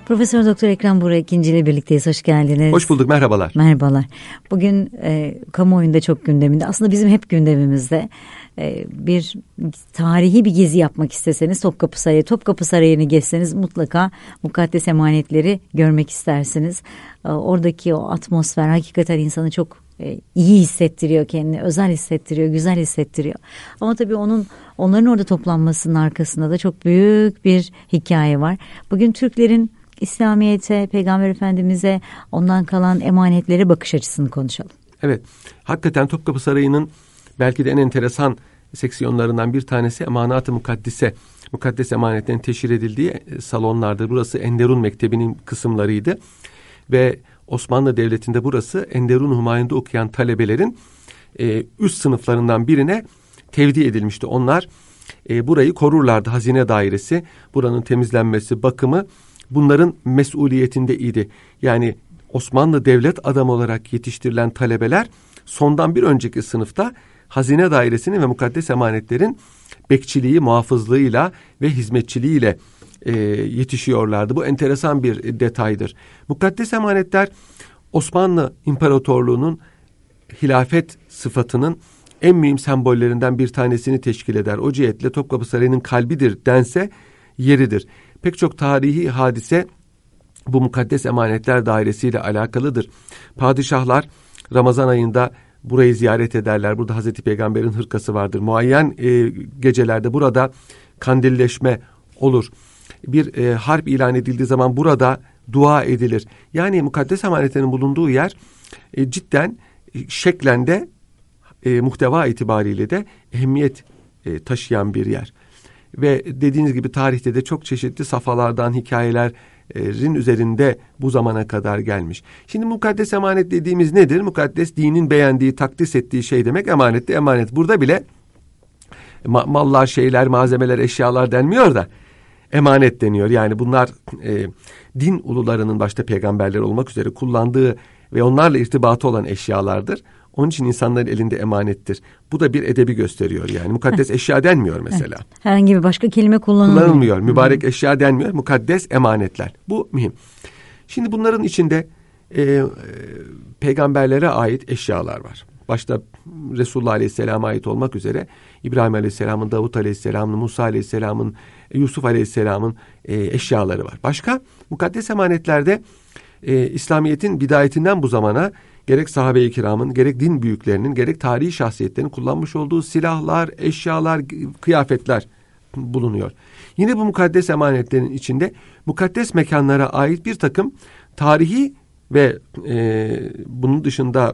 Profesör Doktor Ekrem Buğra İkinci ile birlikteyiz. Hoş geldiniz. Hoş bulduk, merhabalar. Merhabalar. Bugün kamuoyunda çok gündeminde, aslında bizim hep gündemimizde, bir tarihi bir gezi yapmak isteseniz Topkapı Sarayı'nı gezseniz mutlaka mukaddes emanetleri görmek istersiniz. Oradaki o atmosfer hakikaten insanı çok iyi hissettiriyor, kendini özel hissettiriyor, güzel hissettiriyor. Ama tabii onların orada toplanmasının arkasında da çok büyük bir hikaye var. Bugün Türklerin İslamiyet'e, Peygamber Efendimiz'e, ondan kalan emanetlere bakış açısını konuşalım. Evet, hakikaten Topkapı Sarayı'nın belki de en enteresan seksiyonlarından bir tanesi Emanat-ı Mukaddise, mukaddes emanetlerin teşhir edildiği salonlardır. Burası Enderun Mektebi'nin kısımlarıydı ve Osmanlı Devleti'nde burası Enderun Humayun'da okuyan talebelerin üst sınıflarından birine tevdi edilmişti. Onlar burayı korurlardı. Hazine dairesi, buranın temizlenmesi, bakımı bunların mesuliyetindeydi. Yani Osmanlı devlet adamı olarak yetiştirilen talebeler sondan bir önceki sınıfta hazine dairesinin ve mukaddes emanetlerin bekçiliği, muhafızlığıyla ve hizmetçiliğiyle yetişiyorlardı. Bu enteresan bir detaydır. Mukaddes emanetler Osmanlı İmparatorluğu'nun hilafet sıfatının en mühim sembollerinden bir tanesini teşkil eder. O cihetle Topkapı Sarayı'nın kalbidir dense yeridir. Pek çok tarihi hadise bu mukaddes emanetler dairesiyle alakalıdır. Padişahlar Ramazan ayında burayı ziyaret ederler. Burada Hazreti Peygamber'in hırkası vardır. Muayyen gecelerde burada kandilleşme olur. Bir harp ilan edildiği zaman burada dua edilir. Yani mukaddes emanetlerin bulunduğu yer cidden şeklen de muhteva itibariyle de ehemmiyet taşıyan bir yer. Ve dediğiniz gibi tarihte de çok çeşitli safhalardan hikayelerin üzerinde bu zamana kadar gelmiş. Şimdi mukaddes emanet dediğimiz nedir? Mukaddes dinin beğendiği, takdis ettiği şey demek, emanet de emanet. Burada bile mallar, şeyler, malzemeler, eşyalar denmiyor da emanet deniyor. Yani bunlar din ulularının başta peygamberler olmak üzere kullandığı ve onlarla irtibatı olan eşyalardır. Onun için insanların elinde emanettir. Bu da bir edebi gösteriyor yani. Mukaddes eşya denmiyor mesela. Evet. Herhangi bir başka kelime kullanılmıyor. Mübarek eşya denmiyor. Mukaddes emanetler. Bu mühim. Şimdi bunların içinde peygamberlere ait eşyalar var. Başta Resulullah Aleyhisselam'a ait olmak üzere İbrahim Aleyhisselam'ın, Davut Aleyhisselam'ın, Musa Aleyhisselam'ın, Yusuf Aleyhisselam'ın eşyaları var. Başka mukaddes emanetlerde İslamiyet'in bidayetinden bu zamana gerek sahabe-i kiramın, gerek din büyüklerinin, gerek tarihi şahsiyetlerin kullanmış olduğu silahlar, eşyalar, kıyafetler bulunuyor. Yine bu mukaddes emanetlerin içinde mukaddes mekanlara ait bir takım tarihi ve bunun dışında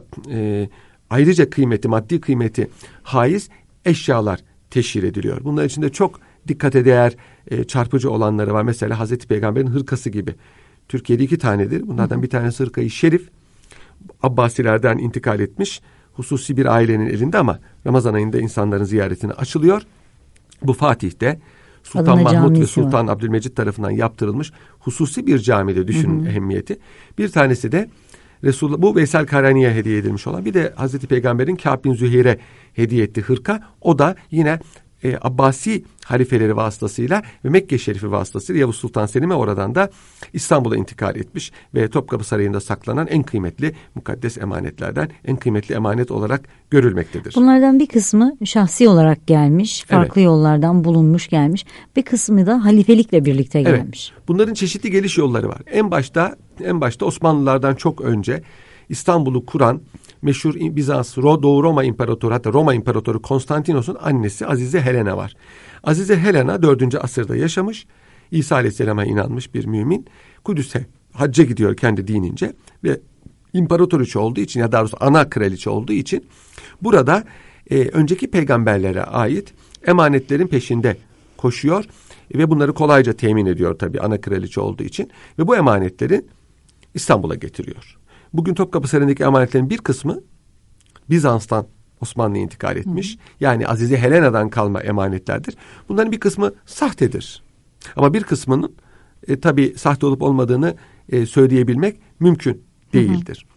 ayrıca kıymeti, maddi kıymeti haiz eşyalar teşhir ediliyor. Bunların içinde çok dikkate değer, çarpıcı olanları var. Mesela Hazreti Peygamber'in hırkası gibi. Türkiye'de 2 tanedir. Bunlardan bir tanesi hırkayı şerif, Abbasilerden intikal etmiş hususi bir ailenin elinde ama Ramazan ayında insanların ziyaretine açılıyor. Bu Fatih'te Sultan Mahmud ve Sultan Abdülmecit tarafından yaptırılmış hususi bir camide, düşünün ehemmiyeti. Bir tanesi de Resulullah, bu Veysel Karani'ye hediye edilmiş olan, bir de Hazreti Peygamber'in Kâb bin Züheyre hediye ettiği hırka. O da yine Abbasi halifeleri vasıtasıyla ve Mekke Şerifi vasıtasıyla Yavuz Sultan Selim'e, oradan da İstanbul'a intikal etmiş ve Topkapı Sarayı'nda saklanan en kıymetli mukaddes emanetlerden, en kıymetli emanet olarak görülmektedir. Bunlardan bir kısmı şahsi olarak gelmiş, farklı yollardan bulunmuş gelmiş. Bir kısmı da halifelikle birlikte gelmiş. Evet. Bunların çeşitli geliş yolları var. En başta Osmanlılardan çok önce İstanbul'u kuran meşhur Bizans, Doğu Roma İmparatoru, hatta Roma İmparatoru Konstantinos'un annesi Azize Helena var. Azize Helena 4. asırda yaşamış, İsa Aleyhisselam'a inanmış bir mümin. Kudüs'e hacca gidiyor kendi dinince ve imparatoriçe olduğu için, ya daha doğrusu ana kraliçe olduğu için burada önceki peygamberlere ait emanetlerin peşinde koşuyor ve bunları kolayca temin ediyor tabii, ana kraliçe olduğu için, ve bu emanetleri İstanbul'a getiriyor. Bugün Topkapı Sarayı'ndaki emanetlerin bir kısmı Bizans'tan Osmanlı'ya intikal etmiş. Yani Azize Helena'dan kalma emanetlerdir. Bunların bir kısmı sahtedir. Ama bir kısmının tabii sahte olup olmadığını söyleyebilmek mümkün değildir.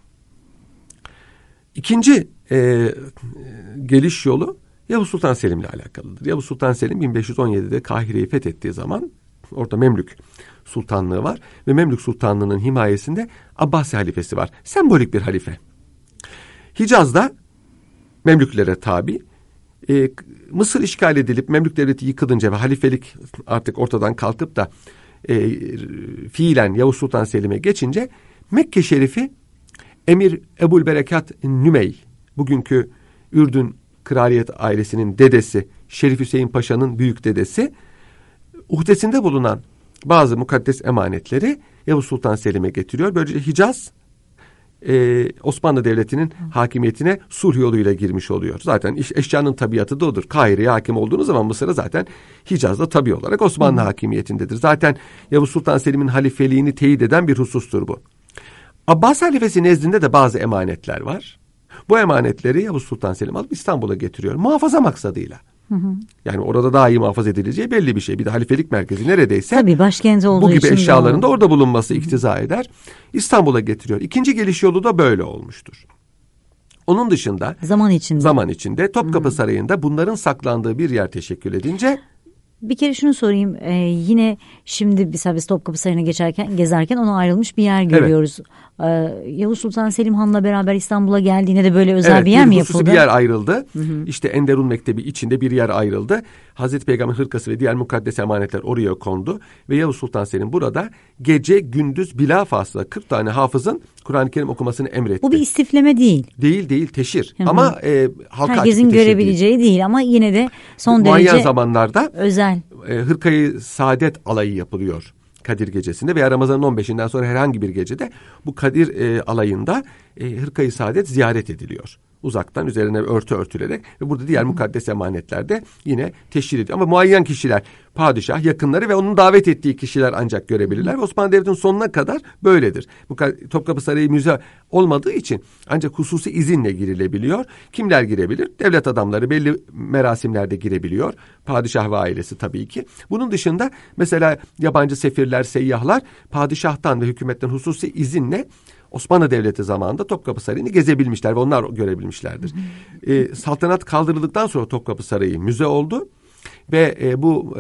İkinci geliş yolu Yavuz Sultan Selim'le alakalıdır. Yavuz Sultan Selim 1517'de Kahire'yi fethettiği zaman Orada Memlük Sultanlığı var ve Memlük Sultanlığı'nın himayesinde Abbasi halifesi var. Sembolik bir halife. Hicaz'da Memlüklere tabi. Mısır işgal edilip Memlük Devleti yıkılınca ve halifelik artık ortadan kalkıp da fiilen Yavuz Sultan Selim'e geçince Mekke Şerifi Emir Ebul Berekat Nümey, bugünkü Ürdün Kraliyet ailesinin dedesi, Şerif Hüseyin Paşa'nın büyük dedesi, uhdesinde bulunan bazı mukaddes emanetleri Yavuz Sultan Selim'e getiriyor. Böylece Hicaz Osmanlı Devleti'nin hakimiyetine sulh yoluyla girmiş oluyor. Zaten eşyanın tabiatı da odur. Kahire'ye hakim olduğunuz zaman Mısır'a zaten Hicaz'da tabi olarak Osmanlı hakimiyetindedir. Zaten Yavuz Sultan Selim'in halifeliğini teyit eden bir husustur bu. Abbas halifesi nezdinde de bazı emanetler var. Bu emanetleri Yavuz Sultan Selim alıp İstanbul'a getiriyor. Muhafaza maksadıyla. Yani orada daha iyi muhafaza edileceği belli bir şey. Bir de halifelik merkezi neredeyse tabii başkenti olduğu bu gibi için eşyaların da orada bulunması iktiza eder. İstanbul'a getiriyor. İkinci geliş yolu da böyle olmuştur. Onun dışında zaman içinde Topkapı Sarayı'nda bunların saklandığı bir yer teşekkül edince. Bir kere şunu sorayım, yine şimdi mesela biz Topkapı Sarayı'na gezerken ona ayrılmış bir yer görüyoruz. Yavuz Sultan Selim Han'la beraber İstanbul'a geldiğinde de böyle özel bir yer mi yapıldı? Bir yer ayrıldı. İşte Enderun Mektebi içinde bir yer ayrıldı. Hazreti Peygamber hırkası ve diğer mukaddes emanetler oraya kondu. Ve Yavuz Sultan Selim burada gece gündüz bilhafasla 40 tane hafızın Kur'an-ı Kerim okumasını emretti. Bu bir istifleme değil. Değil teşhir. Ama halka herkesin görebileceği değil ama yine de son derece muayyen zamanlarda özel. Hırkayı Saadet alayı yapılıyor Kadir gecesinde veya Ramazan'ın 15'inden sonra herhangi bir gecede bu Kadir alayında Hırkayı Saadet ziyaret ediliyor. Uzaktan üzerine örtü örtülerek ve burada diğer mukaddes emanetler de yine teşhir ediyor. Ama muayyen kişiler, padişah, yakınları ve onun davet ettiği kişiler ancak görebilirler. Ve Osmanlı Devleti'nin sonuna kadar böyledir. Topkapı Sarayı müze olmadığı için ancak hususi izinle girilebiliyor. Kimler girebilir? Devlet adamları belli merasimlerde girebiliyor. Padişah ve ailesi tabii ki. Bunun dışında mesela yabancı sefirler, seyyahlar padişahtan ve hükümetten hususi izinle Osmanlı Devleti zamanında Topkapı Sarayı'nı gezebilmişler ve onlar görebilmişlerdir. Saltanat kaldırıldıktan sonra Topkapı Sarayı müze oldu ve bu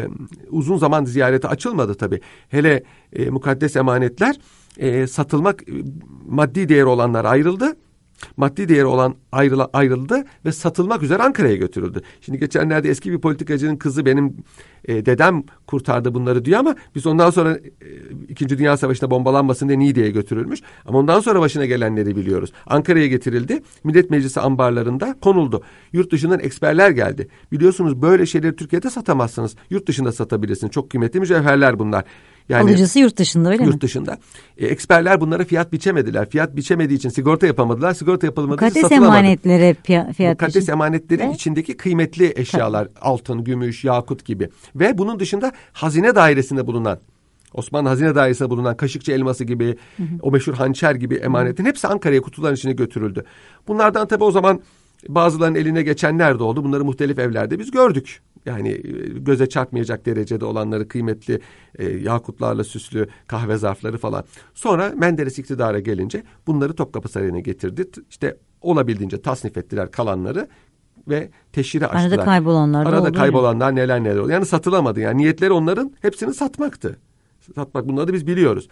uzun zaman ziyarete açılmadı tabii. Hele mukaddes emanetler satılmak, maddi değeri olanlar ayrıldı. Maddi değeri olan ayrıldı ve satılmak üzere Ankara'ya götürüldü. Şimdi geçenlerde eski bir politikacının kızı benim dedem kurtardı bunları diyor ama biz ondan sonra 2. Dünya Savaşı'nda bombalanmasın diye Niğde'ye götürülmüş. Ama ondan sonra başına gelenleri biliyoruz. Ankara'ya getirildi. Millet Meclisi ambarlarında konuldu. Yurt dışından eksperler geldi. Biliyorsunuz böyle şeyleri Türkiye'de satamazsınız. Yurt dışında satabilirsiniz. Çok kıymetli mücevherler bunlar. Yani, alıcısı yurt dışında öyle mi? Yurt dışında. Eksperler bunlara fiyat biçemediler. Fiyat biçemediği için sigorta yapamadılar. Sigorta yapılmadığı için satılamadı. Mukaddes emanetleri fiyat Mukaddes emanetlerin içindeki kıymetli eşyalar, altın, gümüş, yakut gibi. Ve bunun dışında hazine dairesinde bulunan, Osmanlı Hazine Dairesi'nde bulunan Kaşıkçı elması gibi, o meşhur hançer gibi emanetin hepsi Ankara'ya kutuların içine götürüldü. Bunlardan tabii o zaman bazılarının eline geçenler de oldu. Bunları muhtelif evlerde biz gördük. Yani göze çarpmayacak derecede olanları, kıymetli yakutlarla süslü kahve zarfları falan. Sonra Menderes iktidara gelince bunları Topkapı Sarayı'na getirdi. İşte olabildiğince tasnif ettiler kalanları ve teşhire açtılar. Arada kaybolanlar neler oldu. Yani satılamadı. Yani niyetleri onların hepsini satmaktı. Satmak, bunları da biz biliyoruz.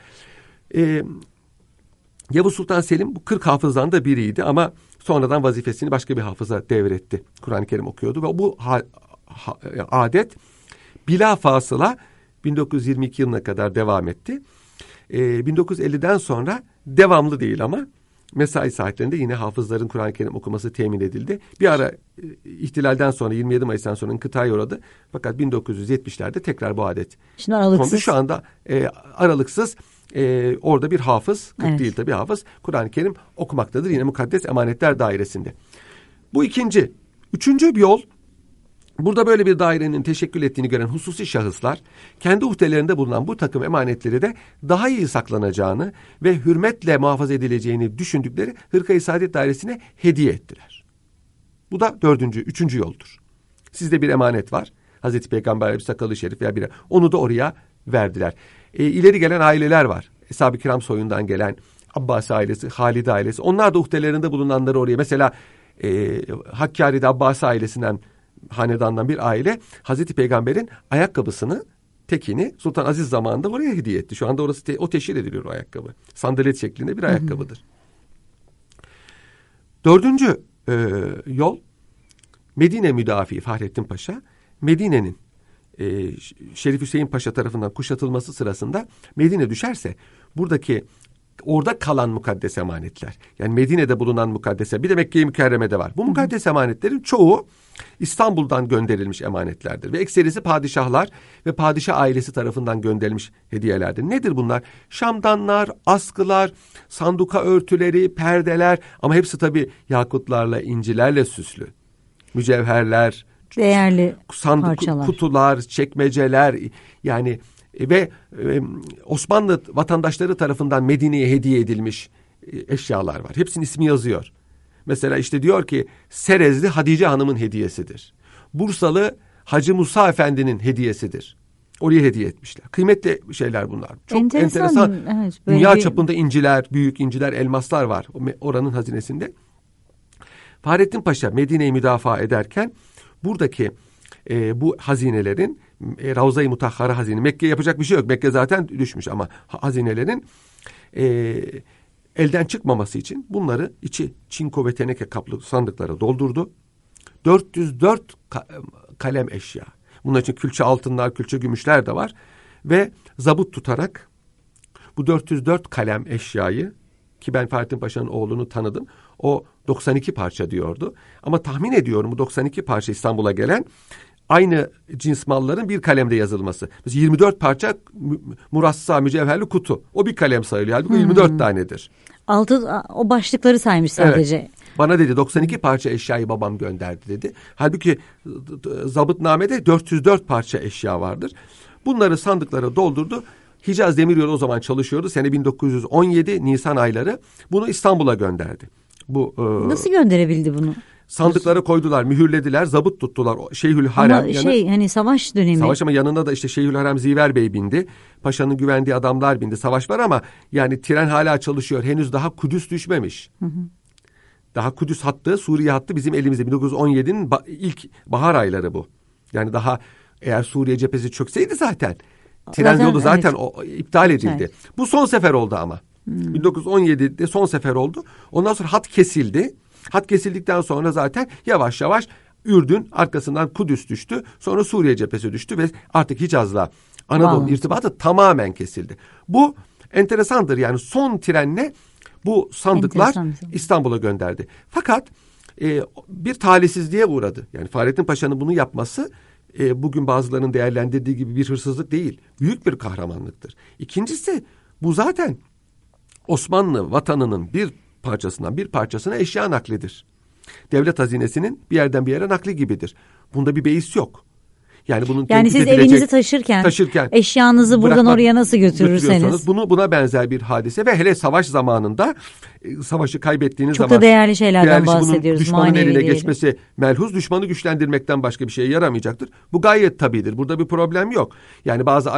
Yavuz Sultan Selim bu 40 hafızdan da biriydi ama sonradan vazifesini başka bir hafıza devretti. Kur'an-ı Kerim okuyordu ve bu adet bilafasıla 1922 yılına kadar devam etti. 1950'den sonra devamlı değil ama mesai saatlerinde yine hafızların Kur'an-ı Kerim okuması temin edildi. Bir ara ihtilalden sonra 27 Mayıs'tan sonra inkıtaya uğradı. Fakat 1970'lerde tekrar bu adet kondu. Şu anda aralıksız orada bir hafız, 40 değil tabii hafız, Kur'an-ı Kerim okumaktadır. Yine Mukaddes Emanetler Dairesi'nde. Bu ikinci. Üçüncü bir yol, burada böyle bir dairenin teşekkül ettiğini gören hususi şahıslar kendi uhdelerinde bulunan bu takım emanetleri de daha iyi saklanacağını ve hürmetle muhafaza edileceğini düşündükleri Hırkayı Saadet Dairesi'ne hediye ettiler. Bu da üçüncü yoldur. Sizde bir emanet var. Hazreti Peygamber'e bir sakalı şerif veya onu da oraya verdiler. İleri gelen aileler var. Eshab-ı Kiram soyundan gelen Abbasi ailesi, Halide ailesi. Onlar da uhdelerinde bulunanları oraya. Mesela Hakkari'de Abbasi ailesinden, hanedandan bir aile Hazreti Peygamber'in ayakkabısını tekini Sultan Aziz zamanında oraya hediye etti. Şu anda orası o teşhir ediliyor o ayakkabı. Sandalet şeklinde bir ayakkabıdır. Dördüncü yol Medine müdafi Fahrettin Paşa. Medine'nin Şerif Hüseyin Paşa tarafından kuşatılması sırasında Medine düşerse buradaki orada kalan mukaddes emanetler, yani Medine'de bulunan mukaddese, bir de Mekke-i Mükerreme'de var. Bu mukaddes emanetlerin çoğu İstanbul'dan gönderilmiş emanetlerdir ve ekserisi padişahlar ve padişah ailesi tarafından gönderilmiş hediyelerdir. Nedir bunlar? Şamdanlar, askılar, sanduka örtüleri, perdeler, ama hepsi tabii yakutlarla, incilerle süslü. Mücevherler, değerli parçalar, kutular, çekmeceler, yani ve Osmanlı vatandaşları tarafından Medine'ye hediye edilmiş eşyalar var. Hepsinin ismi yazıyor. Mesela işte diyor ki Serezli Hatice Hanım'ın hediyesidir. Bursalı Hacı Musa Efendi'nin hediyesidir. Oraya hediye etmişler. Kıymetli şeyler bunlar. Çok enteresan. Evet, dünya çapında inciler, büyük inciler, elmaslar var oranın hazinesinde. Fahrettin Paşa Medine'yi müdafaa ederken buradaki bu hazinelerin Ravza-i Mutahhara hazine, Mekke'ye yapacak bir şey yok. Mekke zaten düşmüş, ama hazinelerin elden çıkmaması için bunları içi çinko ve teneke kaplı sandıklara doldurdu. 404 kalem eşya. Bunun için külçe altınlar, külçe gümüşler de var. Ve zabut tutarak bu 404 kalem eşyayı, ki ben Fahrettin Paşa'nın oğlunu tanıdım, o 92 parça diyordu. Ama tahmin ediyorum bu 92 parça İstanbul'a gelen aynı cins malların bir kalemde yazılması. Mesela 24 parça murassa mücevherli kutu. O bir kalem sayılıyor. Halbuki 24 tanedir. Altı o başlıkları saymış sadece. Evet. Bana dedi 92 parça eşyayı babam gönderdi dedi. Halbuki zabıtnamede 404 parça eşya vardır. Bunları sandıklara doldurdu. Hicaz Demiryolu o zaman çalışıyordu. Sene 1917 Nisan ayları bunu İstanbul'a gönderdi. Bu nasıl gönderebildi bunu? Sandıklara koydular, mühürlediler, zabıt tuttular. Şeyhülharem. Ama hani savaş dönemi. Savaş, ama yanında da işte Şeyhülharem Ziver Bey bindi. Paşa'nın güvendiği adamlar bindi. Savaş var ama yani tren hala çalışıyor. Henüz daha Kudüs düşmemiş. Daha Kudüs hattı, Suriye hattı bizim elimizde. 1917'nin ilk bahar ayları bu. Yani daha eğer Suriye cephesi çökseydi zaten tren yolu zaten iptal edildi. Evet. Bu son sefer oldu ama. 1917'de son sefer oldu. Ondan sonra hat kesildi. Hat kesildikten sonra zaten yavaş yavaş Ürdün, arkasından Kudüs düştü. Sonra Suriye cephesi düştü ve artık Hicaz'la Anadolu irtibatı tamamen kesildi. Bu enteresandır, yani son trenle bu sandıklar İstanbul'a gönderdi. Fakat bir talihsizliğe uğradı. Yani Fahrettin Paşa'nın bunu yapması bugün bazılarının değerlendirdiği gibi bir hırsızlık değil. Büyük bir kahramanlıktır. İkincisi, bu zaten Osmanlı vatanının bir parçasına eşya naklidir. Devlet hazinesinin bir yerden bir yere nakli gibidir. Bunda bir beis yok. Yani siz evinizi taşırken eşyanızı buradan oraya nasıl götürürseniz. Buna benzer bir hadise ve hele savaş zamanında savaşı kaybettiğiniz çok zaman da değerli şeylerden bahsediyoruz. Düşmanın eline geçmesi melhuz, düşmanı güçlendirmekten başka bir şeye yaramayacaktır. Bu gayet tabidir. Burada bir problem yok. Yani bazı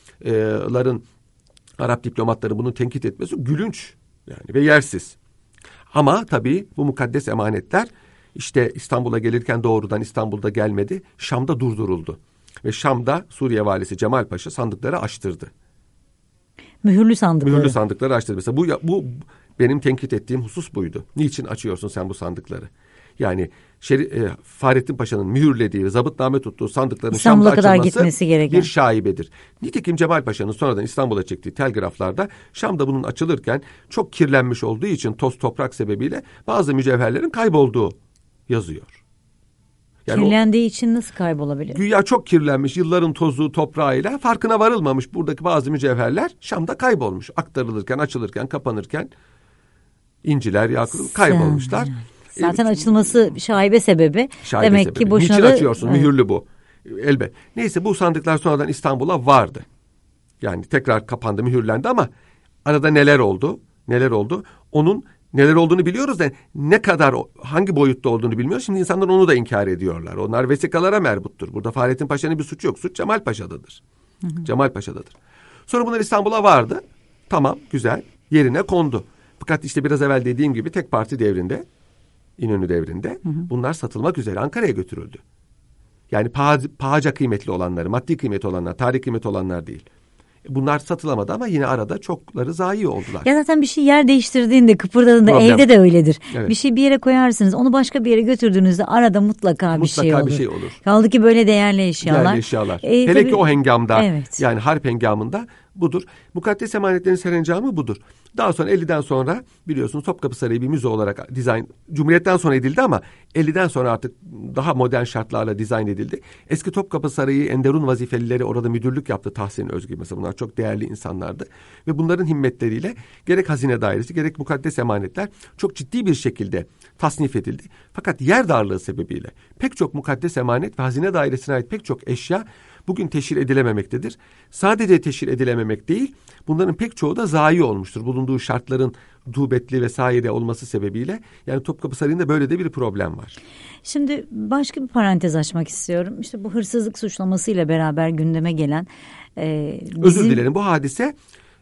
Arap diplomatları bunu tenkit etmesi gülünç yani ve yersiz. Ama tabii bu mukaddes emanetler işte İstanbul'a gelirken doğrudan İstanbul'da gelmedi. Şam'da durduruldu. Ve Şam'da Suriye valisi Cemal Paşa sandıkları açtırdı. Mühürlü sandıkları açtırdı. Mesela bu benim tenkit ettiğim husus buydu. Niçin açıyorsun sen bu sandıkları? Yani Fahrettin Paşa'nın mühürlediği ve zabıtname tuttuğu sandıkların Şam'da açılması bir şaibedir. Nitekim Cemal Paşa'nın sonradan İstanbul'a çektiği telgraflarda Şam'da bunun açılırken çok kirlenmiş olduğu için toz toprak sebebiyle bazı mücevherlerin kaybolduğu yazıyor. Yani kirlendiği için nasıl kaybolabilir? Güya çok kirlenmiş, yılların tozu toprağıyla farkına varılmamış buradaki bazı mücevherler Şam'da kaybolmuş. Aktarılırken, açılırken, kapanırken inciler, yakut kaybolmuşlar. Zaten açılması şaibe sebebi. Demek sebebi. Ki boşuna niçin açıyorsun? Evet. Mühürlü bu. Elbet. Neyse, bu sandıklar sonradan İstanbul'a vardı. Yani tekrar kapandı, mühürlendi ama arada neler oldu? Onun neler olduğunu biliyoruz da ne kadar, hangi boyutta olduğunu bilmiyoruz. Şimdi insanlar onu da inkar ediyorlar. Onlar vesikalara merbuttur. Burada Fahrettin Paşa'nın bir suçu yok. Suç Cemal Paşa'dadır. Cemal Paşa'dadır. Sonra bunlar İstanbul'a vardı. Tamam, güzel. Yerine kondu. Fakat işte biraz evvel dediğim gibi tek parti devrinde, İnönü devrinde bunlar satılmak üzere Ankara'ya götürüldü. Yani pahaca kıymetli olanları, maddi kıymeti olanlar, tarih kıymeti olanlar değil. Bunlar satılamadı ama yine arada çokları zayi oldular. Ya zaten bir şey yer değiştirdiğinde, kıpırdadığında Problem. evde de öyledir. Evet. Bir şey bir yere koyarsınız, onu başka bir yere götürdüğünüzde arada mutlaka bir şey olur. Bir şey olur. Kaldı ki böyle değerli eşyalar. Değerli eşyalar. Hele ki o hengamda, evet. yani harp hengamında budur. Mukaddes emanetlerin serencamı budur. Daha sonra 50'den sonra biliyorsunuz Topkapı Sarayı bir müze olarak dizayn, Cumhuriyet'ten sonra edildi ama 50'den sonra artık daha modern şartlarla dizayn edildi. Eski Topkapı Sarayı Enderun vazifelileri orada müdürlük yaptı. Tahsin Özgü mesela, bunlar çok değerli insanlardı. Ve bunların himmetleriyle gerek hazine dairesi gerek mukaddes emanetler çok ciddi bir şekilde tasnif edildi. Fakat yer darlığı sebebiyle pek çok mukaddes emanet ve hazine dairesine ait pek çok eşya bugün teşhir edilememektedir. Sadece teşhir edilememek değil, bunların pek çoğu da zayi olmuştur. Bulunduğu şartların rutubetli vesaire olması sebebiyle. Yani Topkapı Sarayı'nda böyle de bir problem var. Şimdi başka bir parantez açmak istiyorum. İşte bu hırsızlık suçlamasıyla beraber gündeme gelen... Özür dilerim, bu hadise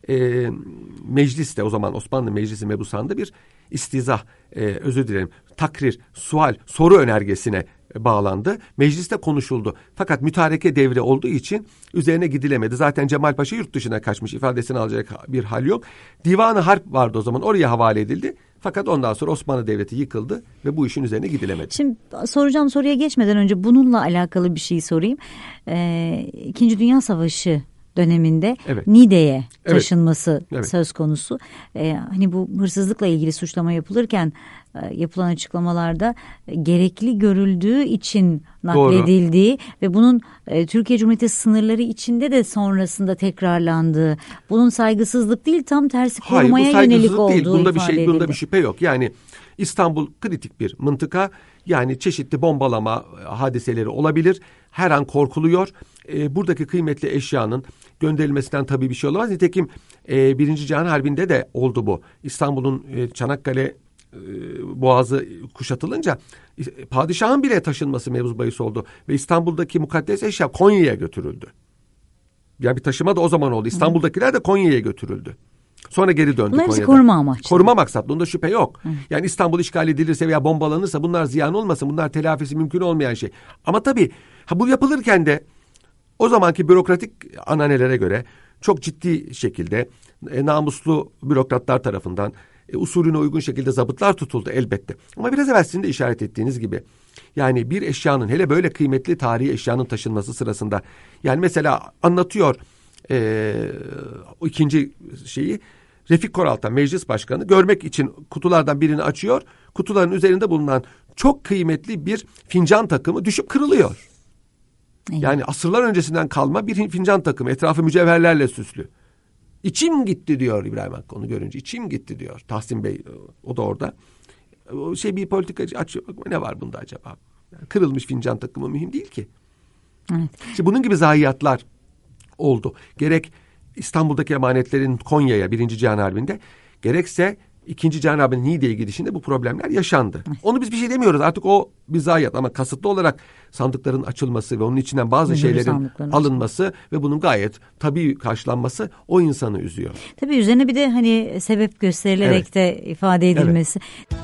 mecliste, o zaman Osmanlı Meclisi mebusanda bir istizah, özür dilerim, takrir, sual, soru önergesine bağlandı. Mecliste konuşuldu. Fakat mütareke devri olduğu için üzerine gidilemedi. Zaten Cemal Paşa yurt dışına kaçmış, ifadesini alacak bir hal yok. Divan-ı Harp vardı o zaman, oraya havale edildi. Fakat ondan sonra Osmanlı Devleti yıkıldı ve bu işin üzerine gidilemedi. Şimdi soracağım soruya geçmeden önce bununla alakalı bir şey sorayım. İkinci Dünya Savaşı döneminde evet. Niğde'ye taşınması evet. söz konusu. Hani bu hırsızlıkla ilgili suçlama yapılırken yapılan açıklamalarda gerekli görüldüğü için nakledildiği ve bunun Türkiye Cumhuriyeti sınırları içinde de sonrasında tekrarlandığı, bunun saygısızlık değil, tam tersi korumaya yönelik olduğu değil. ifade edildi. Bunda bir şüphe yok. Yani İstanbul kritik bir mıntıka. Yani çeşitli bombalama hadiseleri olabilir. Her an korkuluyor. Buradaki kıymetli eşyanın gönderilmesinden tabii bir şey olmaz. Nitekim Birinci Cihan Harbi'nde de oldu bu. İstanbul'un Çanakkale Boğazı kuşatılınca padişahın bile taşınması mevzu bahis oldu. Ve İstanbul'daki mukaddes eşya Konya'ya götürüldü. Yani bir taşıma da o zaman oldu. İstanbul'dakiler de Konya'ya götürüldü. Sonra geri döndü bunlar Konya'da. Koruma amaçlı. Koruma maksatlı. Onda şüphe yok. Yani İstanbul işgal edilirse veya bombalanırsa bunlar ziyan olmasın. Bunlar telafisi mümkün olmayan şey. Ama tabii bu yapılırken de o zamanki bürokratik ananelere göre çok ciddi şekilde namuslu bürokratlar tarafından usulüne uygun şekilde zabıtlar tutuldu elbette. Ama biraz evvel sizin de işaret ettiğiniz gibi yani bir eşyanın, hele böyle kıymetli tarihi eşyanın taşınması sırasında, yani mesela anlatıyor o ikinci şeyi, Refik Koraltan Meclis Başkanı görmek için kutulardan birini açıyor. Kutuların üzerinde bulunan çok kıymetli bir fincan takımı düşüp kırılıyor. Yani asırlar öncesinden kalma bir fincan takımı, etrafı mücevherlerle süslü. İçim gitti diyor İbrahim Hakkı onu görünce. İçim gitti diyor Tahsin Bey, o da orada. O bir politikacı açıyor. Ne var bunda acaba? Yani kırılmış fincan takımı mühim değil ki. Evet. İşte bunun gibi zayiatlar oldu. Gerek İstanbul'daki emanetlerin Konya'ya 1. Cihan Harbi'nde, gerekse 2. Cihan Harbi'nin Niğde'ye gidişinde bu problemler yaşandı. Onu biz bir şey demiyoruz. Artık o bir zayiat, ama kasıtlı olarak sandıkların açılması ve onun içinden bazı şeylerin alınması ve bunun gayet tabii karşılanması o insanı üzüyor. Tabii üzerine bir de hani sebep gösterilerek de ifade edilmesi. Evet.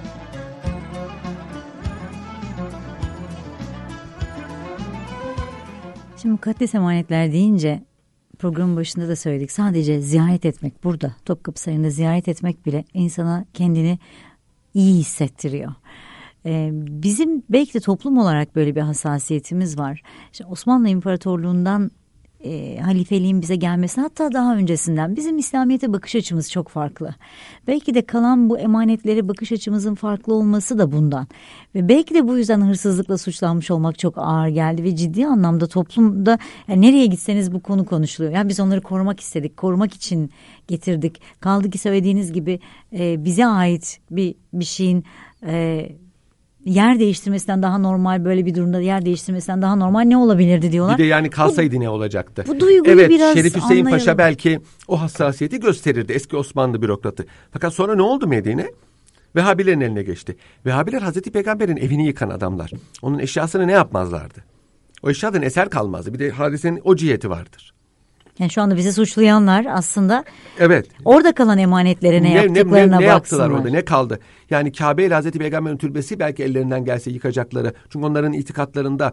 Şimdi mukaddes emanetler deyince programın başında da söyledik. Sadece ziyaret etmek, burada Topkapı Sarayı'nda ziyaret etmek bile insana kendini iyi hissettiriyor. Bizim belki de toplum olarak böyle bir hassasiyetimiz var. İşte Osmanlı İmparatorluğu'ndan halifeliğin bize gelmesi, hatta daha öncesinden bizim İslamiyet'e bakış açımız çok farklı. Belki de kalan bu emanetlere bakış açımızın farklı olması da bundan. Ve belki de bu yüzden hırsızlıkla suçlanmış olmak çok ağır geldi ve ciddi anlamda toplumda yani nereye gitseniz bu konu konuşuluyor. Yani biz onları korumak istedik, korumak için getirdik. Kaldı ki söylediğiniz gibi bize ait bir şeyin yer değiştirmesinden daha normal, böyle bir durumda yer değiştirmesinden daha normal ne olabilirdi diyorlar. Bir de yani kalsaydı ne olacaktı? Bu duyguyu biraz Şerif Hüseyin anlayalım. Paşa belki o hassasiyeti gösterirdi, eski Osmanlı bürokratı. Fakat sonra ne oldu Medine? Vehhabilerin eline geçti. Vehhabiler Hazreti Peygamber'in evini yıkan adamlar. Onun eşyasını ne yapmazlardı? O eşyadan eser kalmazdı. Bir de hadisenin o ciheti vardır. Yani şu anda bizi suçlayanlar aslında evet, orada kalan emanetlere ne yaptıklarına ne yaptılar baksınlar. orada, ne kaldı? Yani Kabe ile Hazreti Peygamber'in türbesi belki ellerinden gelse yıkacakları. Çünkü onların itikatlarında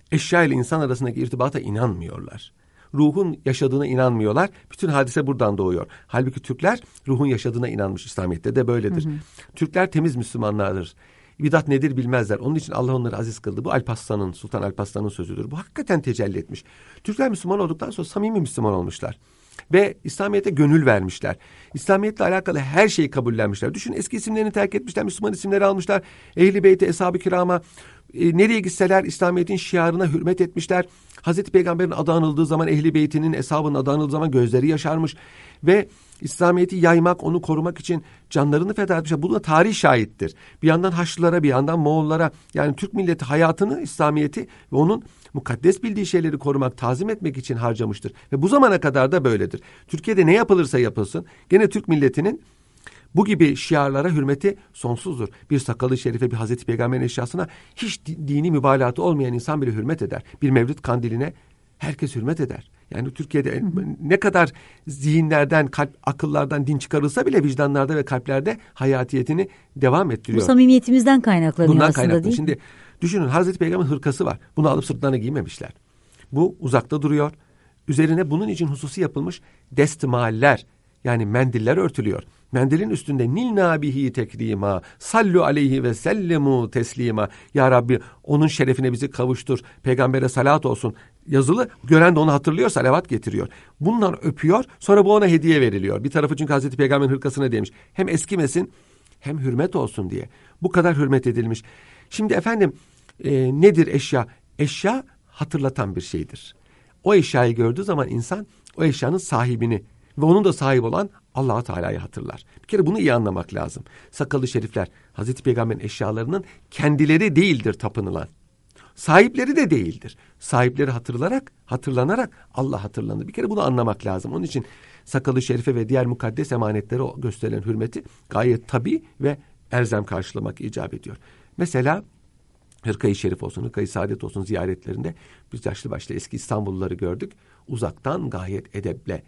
Eşya ile insan arasındaki irtibata inanmıyorlar. Ruhun yaşadığına inanmıyorlar. Bütün hadise buradan doğuyor. Halbuki Türkler ruhun yaşadığına inanmış. İslamiyet'te de böyledir. Türkler temiz Müslümanlardır. Bidat nedir bilmezler. Onun için Allah onları aziz kıldı. Bu Alparslan'ın, Sultan Alparslan'ın sözüdür. Bu hakikaten tecelli etmiş. Türkler Müslüman olduktan sonra samimi Müslüman olmuşlar. Ve İslamiyet'e gönül vermişler. İslamiyet'le alakalı her şeyi kabullenmişler. Düşün, eski isimlerini terk etmişler, Müslüman isimleri almışlar. Ehl-i Beyt'e, Eshab-ı Kiram'a nereye gitseler İslamiyet'in şiarına hürmet etmişler. Hazreti Peygamber'in adı anıldığı zaman, Ehl-i Beyt'inin, Eshab'ın adı anıldığı zaman gözleri yaşarmış. Ve İslamiyet'i yaymak, onu korumak için canlarını feda etmişler. Bu da tarih şahittir. Bir yandan Haçlılara, bir yandan Moğollara, yani Türk milleti hayatını, İslamiyet'i ve onun mukaddes bildiği şeyleri korumak, tazim etmek için harcamıştır. Ve bu zamana kadar da böyledir. Türkiye'de ne yapılırsa yapılsın, gene Türk milletinin bu gibi şiarlara hürmeti sonsuzdur. Bir sakalı şerife, bir Hazreti Peygamber'in eşyasına hiç dini mübalağı olmayan insan bile hürmet eder. Bir Mevlid kandiline herkes hürmet eder. Yani Türkiye'de ne kadar zihinlerden, akıllardan din çıkarılsa bile vicdanlarda ve kalplerde hayatiyetini devam ettiriyor. Bu samimiyetimizden kaynaklanıyor bundan aslında kaynaklı. değil mi? Şimdi düşünün, Hazreti Peygamber'in hırkası var. Bunu alıp sırtlarına giymemişler. Bu uzakta duruyor. Üzerine bunun için hususi yapılmış destimaller, yani mendiller örtülüyor. Mendilin üstünde nilna bihi tekrima, sallu aleyhi ve sellimu teslima. Ya Rabbi, onun şerefine bizi kavuştur, peygambere salat olsun yazılı. Gören de onu hatırlıyor, salavat getiriyor. Bunlar öpüyor, sonra bu ona hediye veriliyor. Bir tarafı çünkü Hazreti Peygamber'in hırkasına demiş. Hem eskimesin hem hürmet olsun diye. Bu kadar hürmet edilmiş. Şimdi efendim nedir eşya? Eşya hatırlatan bir şeydir. O eşyayı gördüğü zaman insan o eşyanın sahibini ve onun da sahibi olan Allah-u Teala'yı hatırlar. Bir kere bunu iyi anlamak lazım. Sakalı şerifler Hazreti Peygamber'in eşyalarının kendileri değildir tapınılan. Sahipleri de değildir. Sahipleri hatırlanarak Allah hatırlanır. Bir kere bunu anlamak lazım. Onun için sakalı şerife ve diğer mukaddes emanetlere gösterilen hürmeti gayet tabii ve elzem karşılamak icap ediyor. Mesela Hırka-i Şerif olsun, Hırka-i Saadet olsun ziyaretlerinde biz yaşlı başlı eski İstanbulluları gördük. Uzaktan gayet edeple